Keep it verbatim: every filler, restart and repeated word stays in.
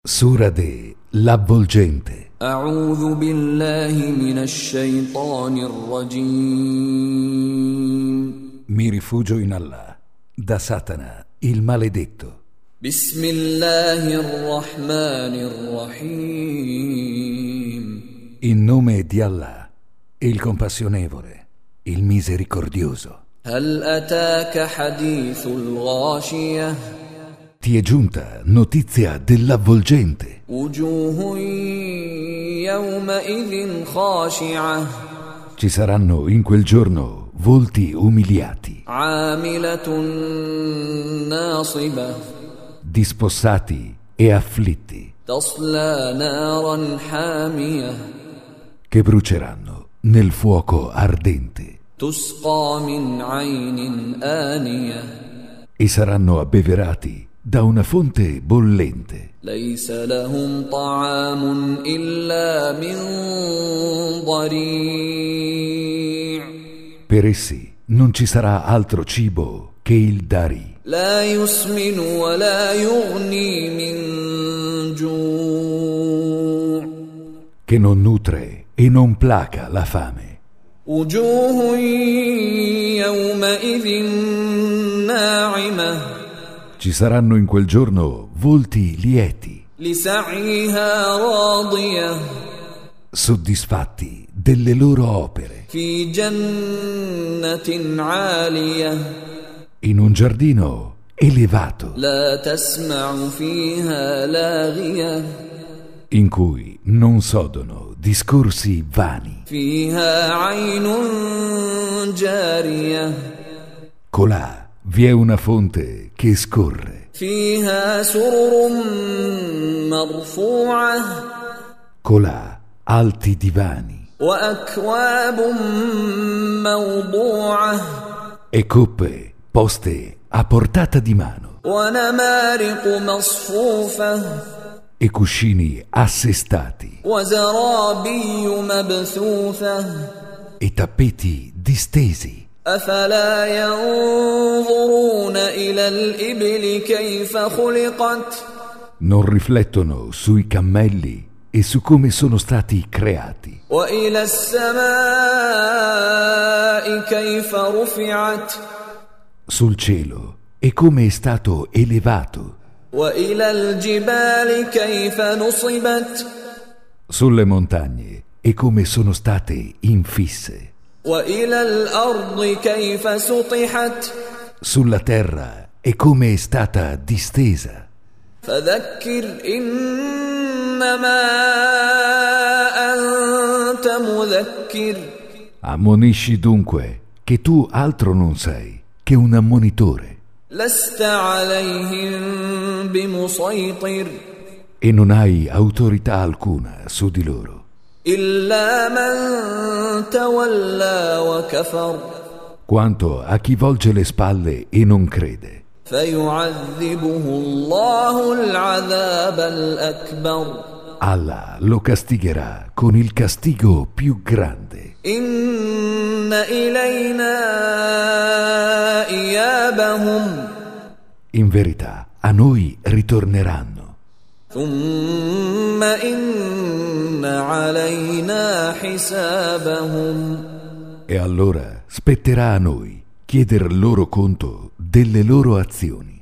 Sura de l'avvolgente. أعوذ بالله من الشيطان الرجيم. Mi rifugio in Allah, da Satana, il maledetto. بسم الله الرحمن الرحيم. In nome di Allah, il compassionevole, il misericordioso. هل أتاك حديث الغاشية. Ti è giunta notizia dell'avvolgente. وجوه يومئذ خاشعة. Ci saranno in quel giorno volti umiliati, عاملة ناصبة. dispossati e afflitti, تصلى نارا حامية. che bruceranno nel fuoco ardente تسقى من عين آنية. e saranno abbeverati da una fonte bollente. ليس لهم طعام إلا من ضريع. Per essi non ci sarà altro cibo che il dari, لا يسمن ولا يغني من جوع. che non nutre e non placa la fame. وجوه يومئذ ناعمة. Ci saranno in quel giorno volti lieti, لسعيها راضية. soddisfatti delle loro opere, في جنة عالية. in un giardino elevato, لا تسمع فيها لاغية. in cui non sodono discorsi vani. فيها عين جارية. Colà vi è una fonte che scorre. فيها سرر مرفوعة. Colà alti divani وأكواب موضوعة. e coppe poste a portata di mano ونمارق مصفوفة. e cuscini assestati وزرابي مبثوثة. e tappeti distesi. أفلا ينظرون إلى الإبل كيف خلقت. Non riflettono sui cammelli e su come sono stati creati, وإلى السماء كيف رفعت. sul cielo e come è stato elevato, وإلى الجبال كيف نصبت. sulle montagne e come sono state infisse, وإلى الأرض كيف سطحت. sulla terra e come è stata distesa. فذكر إنما أنت مذكر. Ammonisci dunque che tu altro non sei che un ammonitore لست عليهم بمسيطر. e non hai autorità alcuna su di loro, إلا من تولى وكفر. quanto a chi volge le spalle e non crede. فيعذبه الله العذاب الأكبر. Allah lo castigherà con il castigo più grande. إن إلينا إيابهم. In verità, a noi ritorneranno. ثم إن علينا حسابهم. E allora spetterà a noi chieder loro conto delle loro azioni.